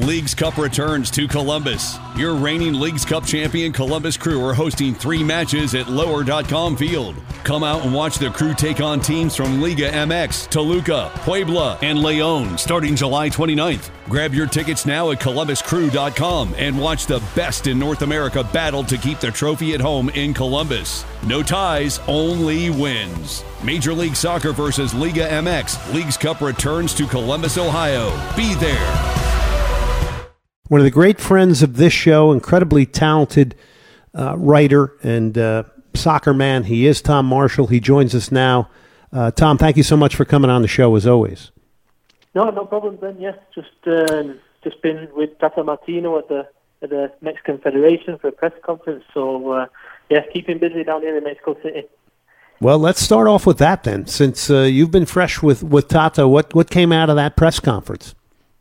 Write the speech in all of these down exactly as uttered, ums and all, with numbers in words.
Leagues Cup returns to Columbus. Your reigning Leagues Cup champion Columbus Crew are hosting three matches at lower dot com Field. Come out and watch the Crew take on teams from Liga M X, Toluca, Puebla, and León starting July twenty-ninth. Grab your tickets now at columbus crew dot com and watch the best in North America battle to keep the trophy at home in Columbus. No ties, only wins. Major League Soccer versus Liga M X. Leagues Cup returns to Columbus, Ohio. Be there. One of the great friends of this show, incredibly talented uh, writer and uh, soccer man. He is Tom Marshall. He joins us now. Uh, Tom, thank you so much for coming on the show, as always. No, no problem, Ben. Yes, just uh, just been with Tata Martino at the at the Mexican Federation for a press conference. So, uh, yeah, keeping busy down here in Mexico City. Well, let's start off with that then. Since uh, you've been fresh with, with Tata, what, what came out of that press conference?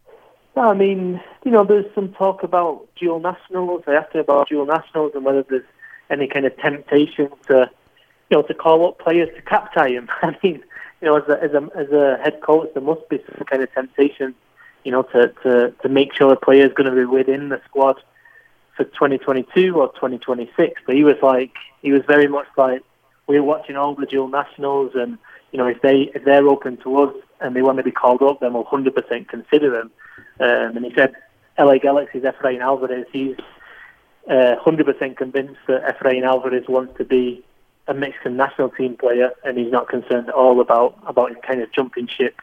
I mean, you know, there's some talk about dual nationals. I asked him about dual nationals and whether there's any kind of temptation to, you know, to call up players to captain him. I mean, you know, as a, as a as a head coach, there must be some kind of temptation, you know, to to, to make sure a player is going to be within the squad for twenty twenty-two or twenty twenty-six. But he was like, he was very much like, we're watching all the dual nationals, and you know, if they if they're open to us and they want to be called up, then we'll one hundred percent consider them. Um, and he said, L A Galaxy's Efrain Alvarez, he's uh, one hundred percent convinced that Efrain Alvarez wants to be a Mexican national team player, and he's not concerned at all about, about him kind of jumping ship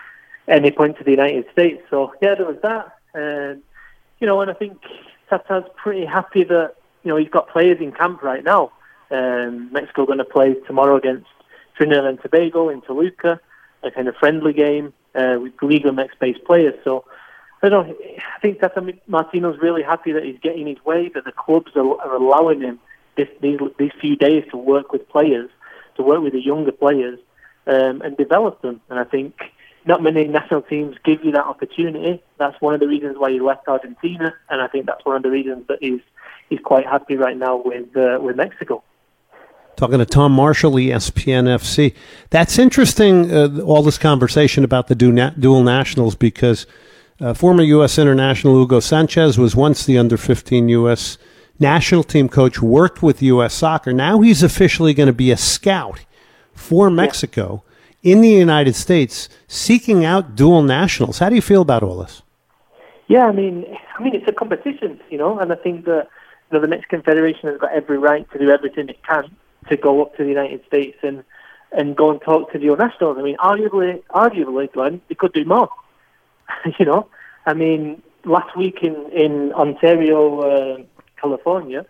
any point to the United States. So, yeah, there was that. Um, you know, and I think Tata's pretty happy that, you know, he's got players in camp right now. Um, Mexico going to play tomorrow against Trinidad and Tobago in Toluca, a kind of friendly game uh, with Liga M X-based players. So, I don't know, I think Tata Martino's really happy that he's getting his way, that the clubs are, are allowing him this, these these few days to work with players, to work with the younger players, um, and develop them. And I think not many national teams give you that opportunity. That's one of the reasons why he left Argentina, and I think that's one of the reasons that he's he's quite happy right now with uh, with Mexico. Talking to Tom Marshall, E S P N F C. That's interesting, uh, all this conversation about the dual nationals, because uh, former U S international Hugo Sanchez was once the under fifteen U S national team coach, worked with U S Soccer. Now he's officially going to be a scout for Mexico yeah. in the United States, seeking out dual nationals. How do you feel about all this? Yeah, I mean, I mean, it's a competition, you know, and I think that you know, the Mexican Federation has got every right to do everything it can to go up to the United States and, and go and talk to dual nationals. I mean, arguably, arguably, Glenn, they could do more. you know, I mean, last week in in Ontario, uh, California,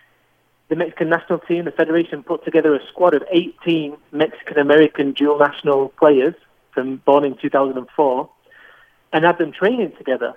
the Mexican national team, the Federation, put together a squad of eighteen Mexican-American dual national players from born in two thousand four and had them training together.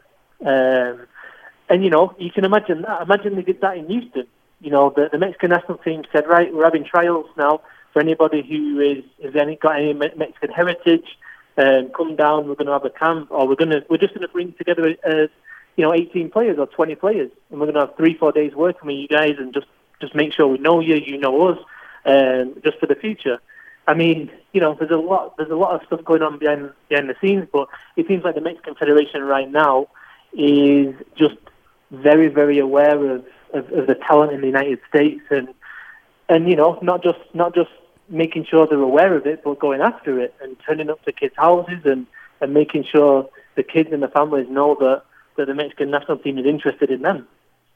Um, and, you know, you can imagine that. Imagine they did that in Houston. You know, the, the Mexican national team said, right, we're having trials now for anybody who is has any, got any Mexican heritage. Um, come down, we're going to have a camp, or we're going to we're just going to bring together, uh, you know, eighteen players or twenty players, and we're going to have three, four days working with you guys, and just, just make sure we know you, you know us, um, just for the future. I mean, you know, there's a lot there's a lot of stuff going on behind behind the scenes, but it seems like the Mexican Federation right now is just very, very aware of, of, of the talent in the United States, and and you know, not just not just making sure they're aware of it, but going after it and turning up to kids' houses and, and making sure the kids and the families know that, that the Mexican national team is interested in them.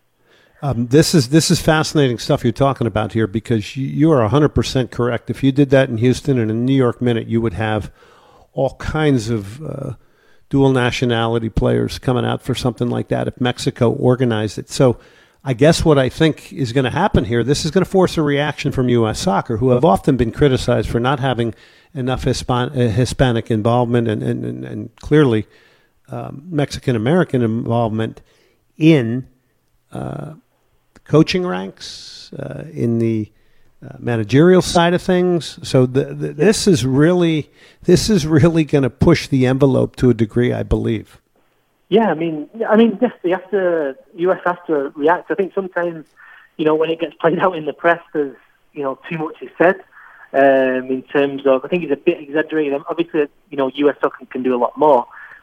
Um, this is this is fascinating stuff you're talking about here, because you, you are one hundred percent correct. If you did that in Houston and in New York Minute, you would have all kinds of uh, dual nationality players coming out for something like that if Mexico organized it. So I guess what I think is going to happen here, this is going to force a reaction from U S Soccer, who have often been criticized for not having enough Hispan- uh, Hispanic involvement and, and, and, and clearly um, Mexican-American involvement in uh, coaching ranks, uh, in the uh, managerial side of things. So the, the, this is really this is really going to push the envelope to a degree, I believe. Yeah, I mean, I mean, yes, they have to. U S has to react. I think sometimes, you know, when it gets played out in the press, there's, you know, too much is said um, in terms of. I think it's a bit exaggerated. Obviously, you know, U S Soccer can do a lot more,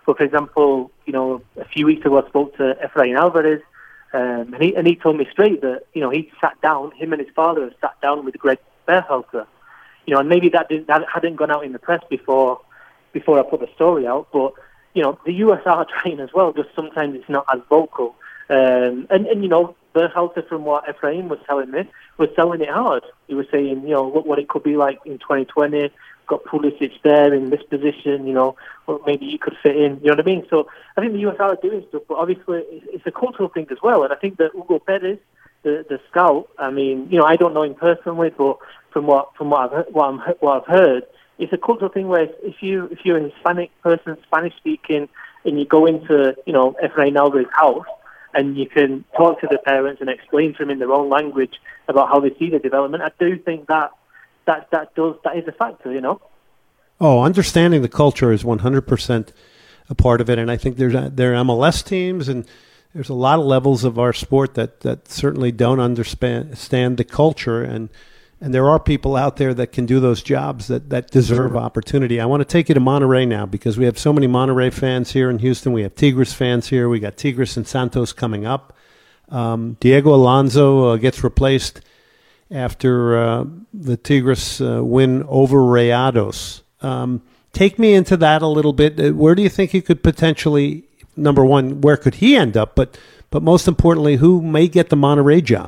But for example, you know, a few weeks ago I spoke to Efrain Alvarez, um, and he and he told me straight that you know he sat down, him and his father have sat down with Greg Berhalter, you know, and maybe that didn't that hadn't gone out in the press before before I put the story out, but you know, the U S are trying as well. Just sometimes it's not as vocal, um, and and you know, Berhalter, from what Efrain was telling me, was selling it hard. He was saying, you know, look what it could be like in twenty twenty. Got Pulisic there in this position, you know, well, maybe you could fit in, you know what I mean? So I think the U S are doing stuff, but obviously it's, it's a cultural thing as well. And I think that Hugo Perez, the, the scout, I mean, you know, I don't know him personally, but from what from what I've what, I'm, what I've heard, it's a cultural thing where if you if you're a Hispanic person, Spanish speaking, and you go into, you know, Efrain Alvarez's house, and you can talk to the parents and explain to them in their own language about how they see the development, I do think that. That that does that is a factor, you know. Oh, understanding the culture is one hundred percent a part of it, and I think there's a, there are M L S teams, and there's a lot of levels of our sport that, that certainly don't understand the culture, and and there are people out there that can do those jobs that, that deserve opportunity. I want to take you to Monterrey now because we have so many Monterrey fans here in Houston. We have Tigres fans here. We got Tigres and Santos coming up. Um, Diego Alonso uh, gets replaced after uh, the Tigres uh, win over Rayados. Um, take me into that a little bit. Uh, where do you think he could potentially, number one, where could he end up? But but most importantly, who may get the Monterrey job?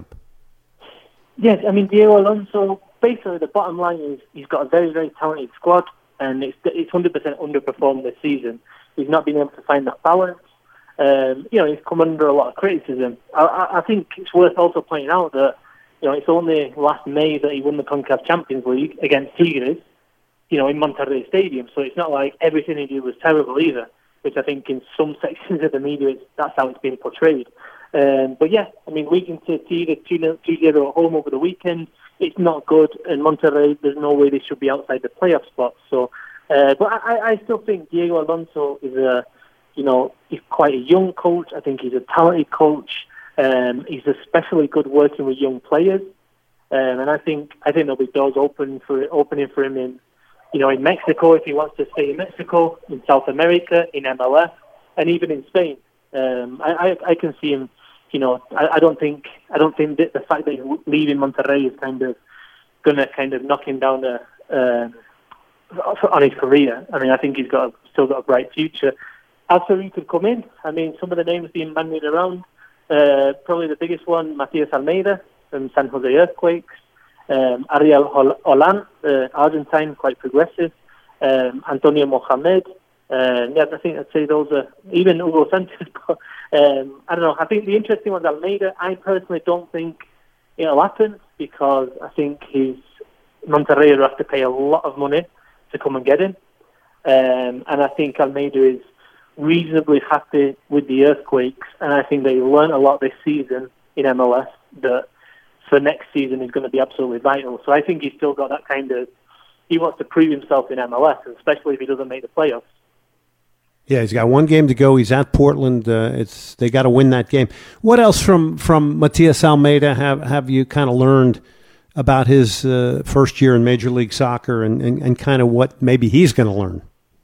Yes, I mean, Diego Alonso, basically the bottom line is he's got a very, very talented squad, and it's it's one hundred percent underperformed this season. He's not been able to find that balance. Um, you know, he's come under a lot of criticism. I, I, I think it's worth also pointing out that you know, it's only last May that he won the CONCACAF Champions League against Tigres, you know, in Monterrey Stadium. So it's not like everything he did was terrible either, which I think in some sections of the media, it's, that's how it's been portrayed. Um, but yeah, I mean, losing to Tigres two zero at home over the weekend, it's not good. And Monterrey, there's no way they should be outside the playoff spot. So, uh, but I, I still think Diego Alonso is a, you know, he's quite a young coach. I think he's a talented coach. Um, he's especially good working with young players, um, and I think I think there'll be doors open for opening for him in, you know, in Mexico if he wants to stay in Mexico, in South America, in M L S, and even in Spain. Um, I, I I can see him. You know, I, I don't think I don't think that the fact that he's leaving Monterrey is kind of going to kind of knock him down the, uh, on his career. I mean, I think he's got a, still got a bright future. As for who could come in, I mean, some of the names being bandied around. Uh, probably the biggest one, Matias Almeida from San Jose Earthquakes, um, Ariel Holan, uh, Argentine, quite progressive, um, Antonio Mohamed. Uh, yeah, I think I'd say those are, even Hugo Sanchez. But, um, I don't know, I think the interesting one's Almeida. I personally don't think it'll happen because I think his Monterrey will have to pay a lot of money to come and get him. Um, and I think Almeida is reasonably happy with the Earthquakes, and I think they learned a lot this season in M L S that for next season is going to be absolutely vital. So I think he's still got that kind of, he wants to prove himself in M L S, especially if he doesn't make the playoffs. Yeah, he's got one game to go. He's at Portland. Uh, it's they got to win that game. What else from from Matias Almeida have have you kind of learned about his uh, first year in Major League Soccer, and, and, and kind of what maybe he's going to learn?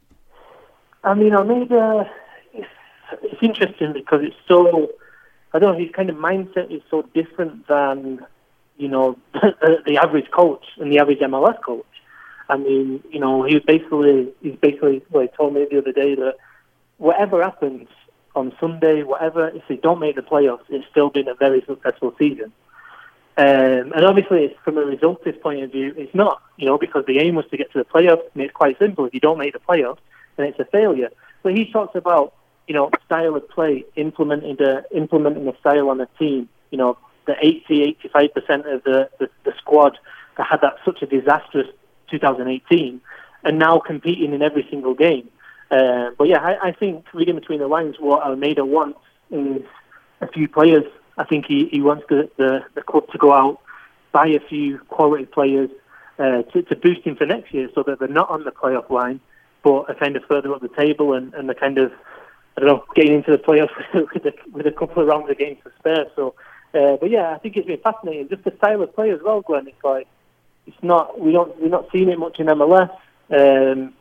I mean, Almeida, it's, it's interesting because it's so, I don't know, his kind of mindset is so different than, you know, the, the average coach and the average M L S coach. I mean, you know, he was basically, he's basically, well, he told me the other day that whatever happens on Sunday, whatever, if they don't make the playoffs, it's still been a very successful season. Um, and obviously, it's, from a results point of view, it's not, you know, because the aim was to get to the playoffs, and it's quite simple. If you don't make the playoffs, then it's a failure. But he talks about, you know, style of play, implementing the implementing a style on a team. You know, the eighty, eighty-five percent of the, the, the squad that had that such a disastrous two thousand eighteen, and now competing in every single game. Uh, but yeah, I, I think reading between the lines, what Almeida wants is a few players. I think he, he wants the, the, the club to go out, buy a few quality players uh, to, to boost him for next year so that they're not on the playoff line, but are kind of further up the table and, and they're kind of, I don't know, getting into the playoffs with a, with a couple of rounds of games to spare. So, uh, but yeah, I think it's been fascinating. Just the style of play as well, Glenn. It's like, it's not, we don't, we're not seeing it much in M L S. Um,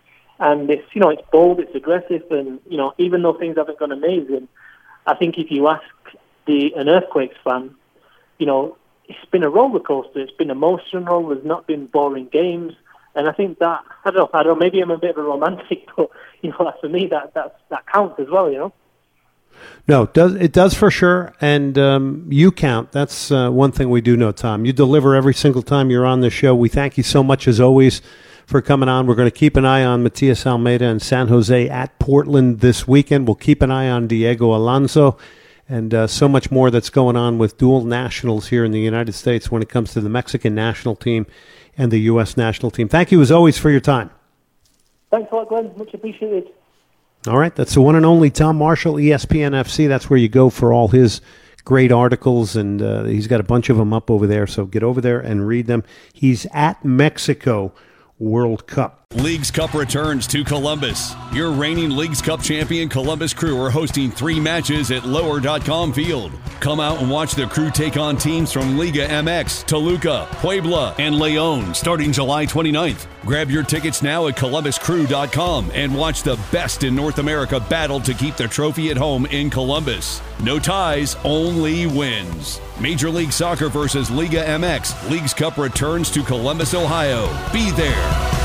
And it's, you know, it's bold, it's aggressive, and, you know, even though things haven't gone amazing, I think if you ask the an Earthquakes fan, you know, it's been a roller coaster. It's been emotional. There's not been boring games. And I think that, I don't know, I don't know, maybe I'm a bit of a romantic, but, you know, for me, that that's, that counts as well, you know? No, it does, it does for sure. And um, you count. That's uh, one thing we do know, Tom. You deliver every single time you're on the show. We thank you so much, as always, for coming on. We're going to keep an eye on Matias Almeyda and San Jose at Portland this weekend. We'll keep an eye on Diego Alonso and uh, so much more that's going on with dual nationals here in the United States when it comes to the Mexican national team and the U S national team. Thank you, as always, for your time. Thanks a lot, Glenn. Much appreciated. All right, that's the one and only Tom Marshall, E S P N F C. That's where you go for all his great articles, and uh, he's got a bunch of them up over there, so get over there and read them. He's at Mexico World Cup. Leagues Cup returns to Columbus. Your reigning Leagues Cup champion Columbus Crew are hosting three matches at lower dot com field. Come out and watch the Crew take on teams from Liga M X, Toluca, Puebla, and León starting July twenty-ninth. Grab your tickets now at columbus crew dot com and watch the best in North America battle to keep the trophy at home in Columbus. No ties, only wins. Major League Soccer versus Liga M X. Leagues Cup returns to Columbus, Ohio. Be there.